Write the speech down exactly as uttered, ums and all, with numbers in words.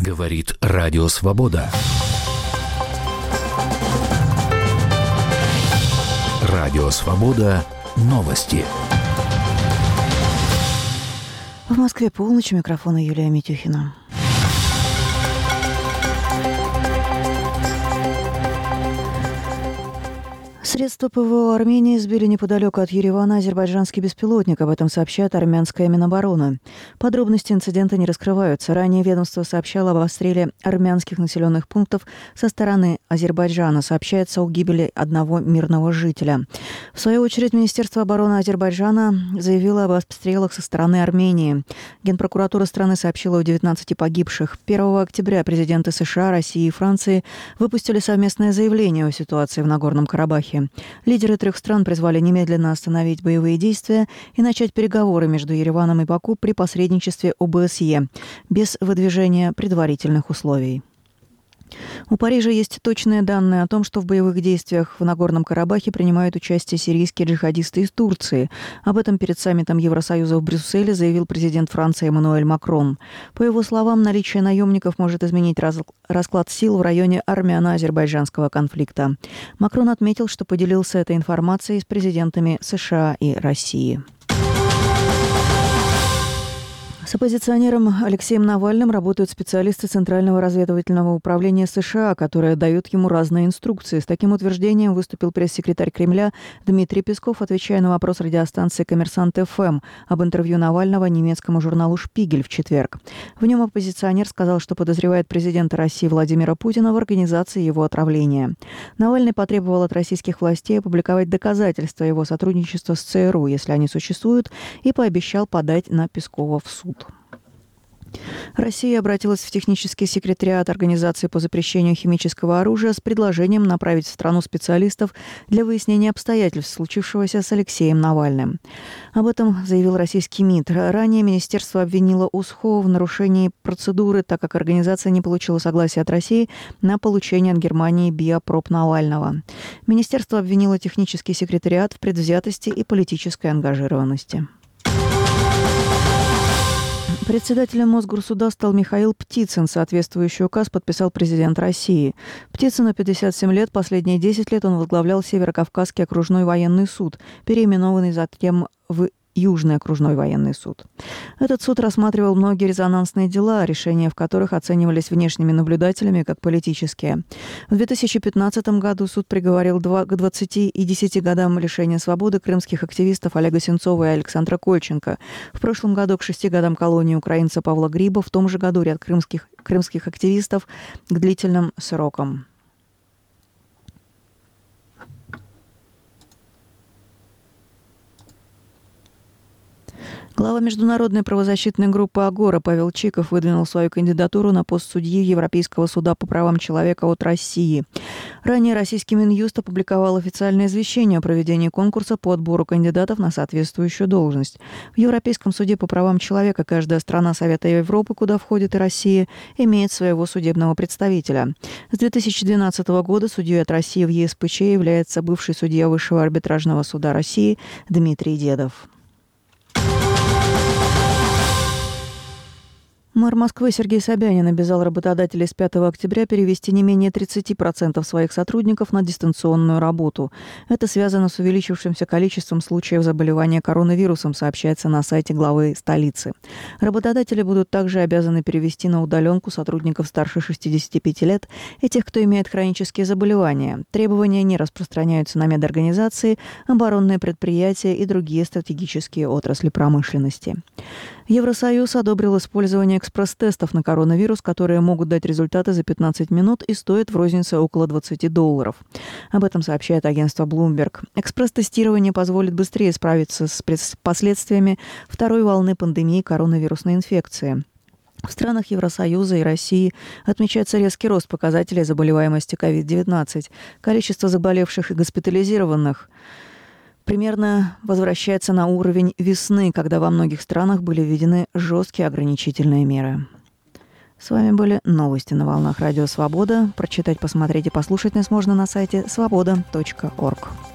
Говорит Радио Свобода. Радио Свобода. Новости. В Москве полночь. У микрофона Юлия Митюхина. Средства ПВО Армении сбили неподалеку от Еревана азербайджанский беспилотник. Об этом сообщает армянская Минобороны. Подробности инцидента не раскрываются. Ранее ведомство сообщало об обстреле армянских населенных пунктов со стороны Азербайджана. Сообщается о гибели одного мирного жителя. В свою очередь, Министерство обороны Азербайджана заявило об обстрелах со стороны Армении. Генпрокуратура страны сообщила о девятнадцати погибших. первого октября президенты США, России и Франции выпустили совместное заявление о ситуации в Нагорном Карабахе. Лидеры трех стран призвали немедленно остановить боевые действия и начать переговоры между Ереваном и Баку при посредничестве о бэ эс е, без выдвижения предварительных условий. У Парижа есть точные данные о том, что в боевых действиях в Нагорном Карабахе принимают участие сирийские джихадисты из Турции. Об этом перед саммитом Евросоюза в Брюсселе заявил президент Франции Эммануэль Макрон. По его словам, наличие наемников может изменить раз... расклад сил в районе армяно-азербайджанского конфликта. Макрон отметил, что поделился этой информацией с президентами США и России. С оппозиционером Алексеем Навальным работают специалисты Центрального разведывательного управления США, которые дают ему разные инструкции. С таким утверждением выступил пресс-секретарь Кремля Дмитрий Песков, отвечая на вопрос радиостанции «Коммерсант эф эм» об интервью Навального немецкому журналу «Шпигель» в четверг. В нем оппозиционер сказал, что подозревает президента России Владимира Путина в организации его отравления. Навальный потребовал от российских властей опубликовать доказательства его сотрудничества с цэ эр у, если они существуют, и пообещал подать на Пескова в суд. Россия обратилась в технический секретариат Организации по запрещению химического оружия с предложением направить в страну специалистов для выяснения обстоятельств случившегося с Алексеем Навальным. Об этом заявил российский МИД. Ранее министерство обвинило УСХО в нарушении процедуры, так как организация не получила согласия от России на получение от Германии биопроб Навального. Министерство обвинило технический секретариат в предвзятости и политической ангажированности. Председателем Мосгорсуда стал Михаил Птицын. Соответствующий указ подписал президент России. Птицыну пятьдесят семь лет. Последние десять лет он возглавлял Северо-Кавказский окружной военный суд, переименованный затем в Южный окружной военный суд. Этот суд рассматривал многие резонансные дела, решения в которых оценивались внешними наблюдателями как политические. В две тысячи пятнадцатом году суд приговорил к двадцати и десяти годам лишения свободы крымских активистов Олега Сенцова и Александра Кольченко. В прошлом году к шести годам колонии украинца Павла Гриба, в том же году ряд крымских, крымских активистов к длительным срокам. Глава международной правозащитной группы «Агора» Павел Чиков выдвинул свою кандидатуру на пост судьи Европейского суда по правам человека от России. Ранее российский Минюст опубликовал официальное извещение о проведении конкурса по отбору кандидатов на соответствующую должность. В Европейском суде по правам человека каждая страна Совета Европы, куда входит и Россия, имеет своего судебного представителя. С две тысячи двенадцатого года судьей от России в е эс пэ че является бывший судья Высшего арбитражного суда России Дмитрий Дедов. Мэр Москвы Сергей Собянин обязал работодателей с пятого октября перевести не менее тридцати процентов своих сотрудников на дистанционную работу. Это связано с увеличившимся количеством случаев заболевания коронавирусом, сообщается на сайте главы столицы. Работодатели будут также обязаны перевести на удаленку сотрудников старше шестидесяти пяти лет и тех, кто имеет хронические заболевания. Требования не распространяются на медорганизации, оборонные предприятия и другие стратегические отрасли промышленности. Евросоюз одобрил использование экспресс-тестов на коронавирус, которые могут дать результаты за пятнадцать минут и стоят в рознице около двадцати долларов. Об этом сообщает агентство Bloomberg. Экспресс-тестирование позволит быстрее справиться с последствиями второй волны пандемии коронавирусной инфекции. В странах Евросоюза и России отмечается резкий рост показателей заболеваемости ковид девятнадцать. Количество заболевших и госпитализированных примерно возвращается на уровень весны, когда во многих странах были введены жесткие ограничительные меры. С вами были новости на волнах Радио Свобода. Прочитать, посмотреть и послушать нас можно на сайте свобода точка орг.